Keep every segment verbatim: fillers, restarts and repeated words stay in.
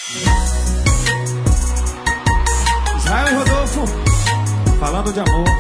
Israel e Rodolfo, falando de amor.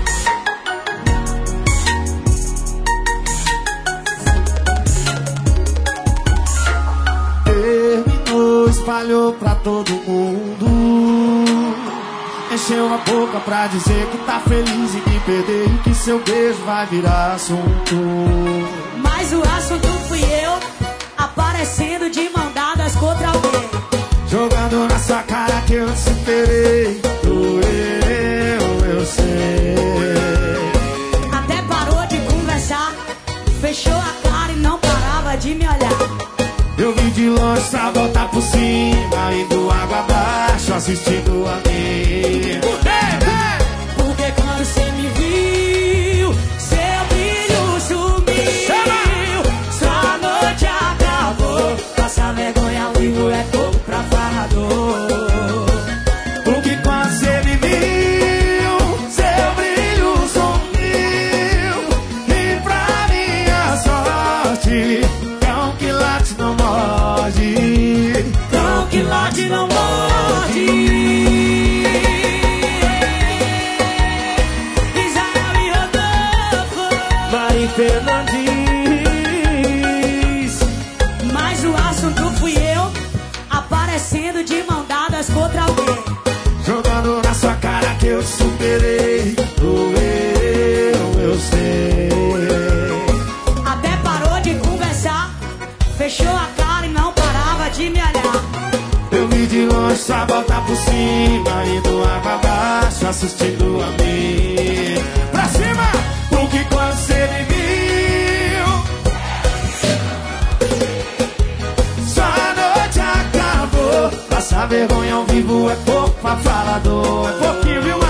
Terminou, espalhou pra todo mundo. Encheu a boca pra dizer que tá feliz e que perdeu e que seu beijo vai virar assunto. Mas o assunto fui eu, aparecendo de mão dadas contra alguém. Jogando na sua cara que eu te superei. Doeu, eu sei. Até parou de conversar, fechou a cara e não parava de me olhar. Eu vim de longe pra voltar por cima, indo água abaixo, assistindo a mim. Por quê? Porque quando você me viu, seu brilho sumiu. Sua noite acabou, passa vergonha ao vivo é pouco pra falador. Porque quando você me viu, seu brilho sumiu. E pra minha sorte, cão que late não morde. Cão que late não morde. Israel e Rodolfo, Mari Fernandes. mas o assunto fui eu, aparecendo de mão dadas contra alguém. Jogando na sua cara que eu te superei. Doeu, eu sei. Até parou de conversar, fechou a cara e não parava de me olhar. Eu vim de longe só voltar por cima, indo água abaixo, assistindo a mim. Pra cima! Porque quando você me viu, sua noite acabou. Passar vergonha ao vivo é pouco pra falador. É pouquinho, viu,